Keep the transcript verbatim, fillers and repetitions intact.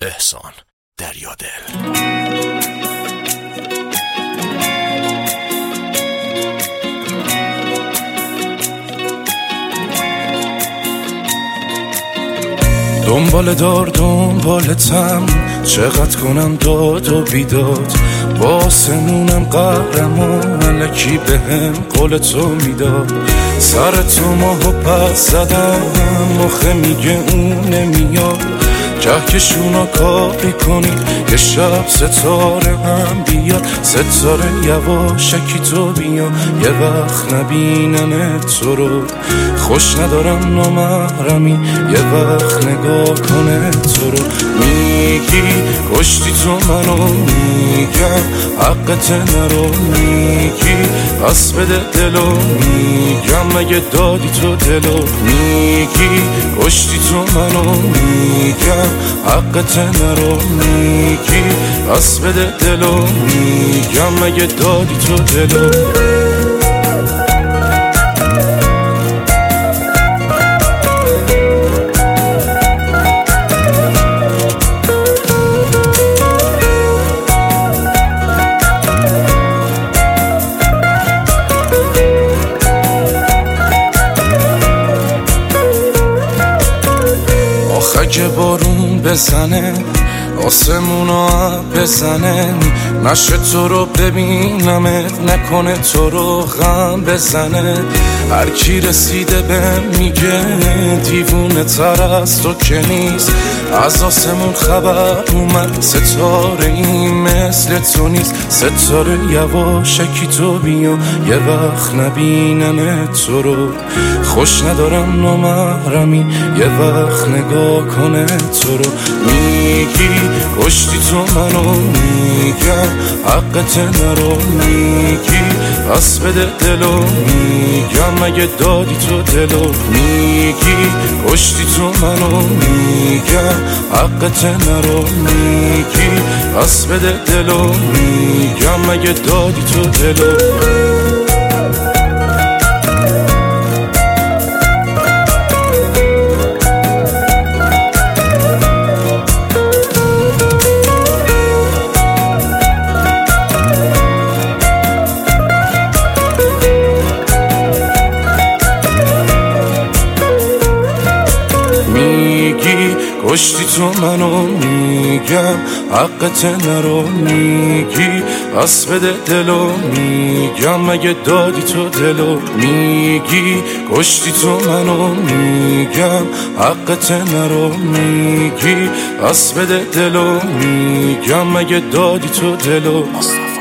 احسان دریادل. دنبال دار دنبالتم، چقدر کنم داد و بیداد، با آسمونم قهرم و ملکی به هم قول تو میداد. سر تو ماهو پس زدم، مخه میگه اون نمیاد، کهکشونا کاری کنید یه شب ستاره هم بیاد. ستاره یواشکی تو بیا، یه وقت نبینم تو رو، خوش ندارم نامحرمی، یه وقت نگاه کنه تو رو. میگی کشتی تو منو، میگم حقت نرو، میگی پس بده دلو، میگم مگه دادی تو دلو. میگی کشتی تو منو، میگم حقت نرو، میگی پس بده دلو، میگم مگه دادی تو دلو. اگه بارون بزنه آسمونا بزنه، نشه تو رو ببینمت، نکنه تو رو غم بزنه. هر کی رسیده به میگه دیوونه تر از تو که نیست، از آسمون خبر اومد ستاره این مثل تو نیست. ستاره یواشکی تو بیا، یه وقت نبینم تو رو، خوش ندارم نامحرمی، یه وقت نگاه کنه تو رو. میگی کشتی تو منو، میگم حقت نرو، میگی پس بده دلو، میگم مگه دادی تو دلو. میگی کشتی تو منو، میگم حقت نرو، میگی پس بده دلو، میگم مگه دادی تو دلو. میگی کشتی تو منو، میگم حقت نرو، میگی پس بده دلو، میگم مگه دادی تو دلو. میگی کشتی تو منو، میگم حقت نرو، میگی پس بده دلو، میگم مگه دادی تو دلو.